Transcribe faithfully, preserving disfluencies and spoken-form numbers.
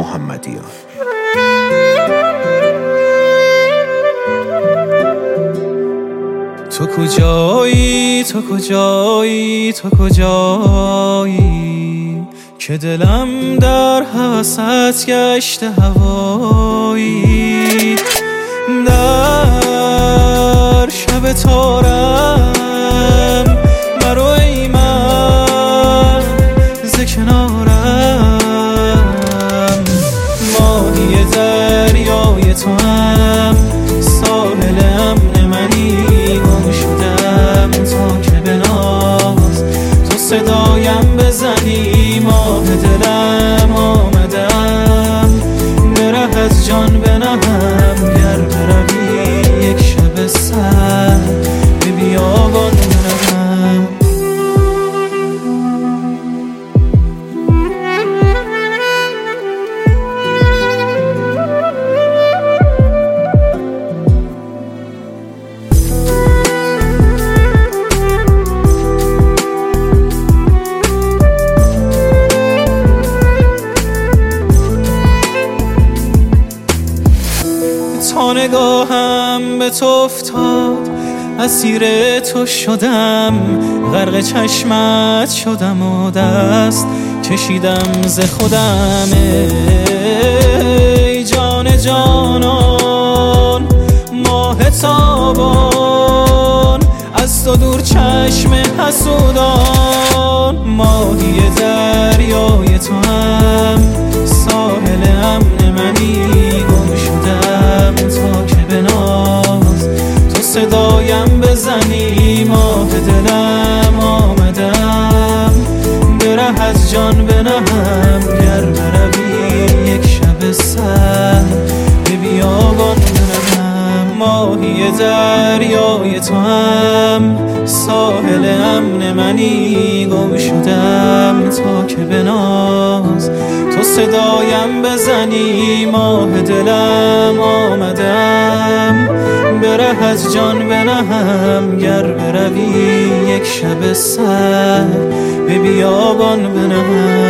محمدیان. تو کجایی تو کجایی تو کجایی که دلم در حوست گشته هوایی، در شب تارم مرو ای من ز کنارم، ماهی دریای تو هم ساحل امن منی، گم شدم تا که به ناز تو صدایم بزنی، ماه دلم آمدم به ره از جان بنهم، گر بروی یک شب سر به بیابان بنهم. تا نگاهم به تو افتاد اسیر تو شدم، غرق چشمت شدم و دست کشیدم ز خودم، ای جان جانان ماه تابان از تو دور چشم حسودان، ماهی دریای تو هم ساحل امن منی، گم شدم تا که به ناز تو صدایم بزنی، ماه دلم آمدم به ره از جان بنهم، گر بروی یک شب سر به بیابان بنهم، ماهی دریای تو هم ساحل امن منی، گم شدم تا که به ناز تو صدایم بزنی، ماه دلم آمدم به ره از جان بنهم، گر بروی یک شب سر به بیابان بنهم.